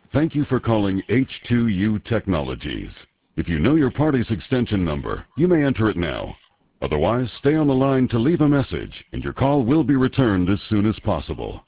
Thank you for calling H2U Technologies. If you know your party's extension number, you may enter it now. Otherwise, stay on the line to leave a message, and your call will be returned as soon as possible.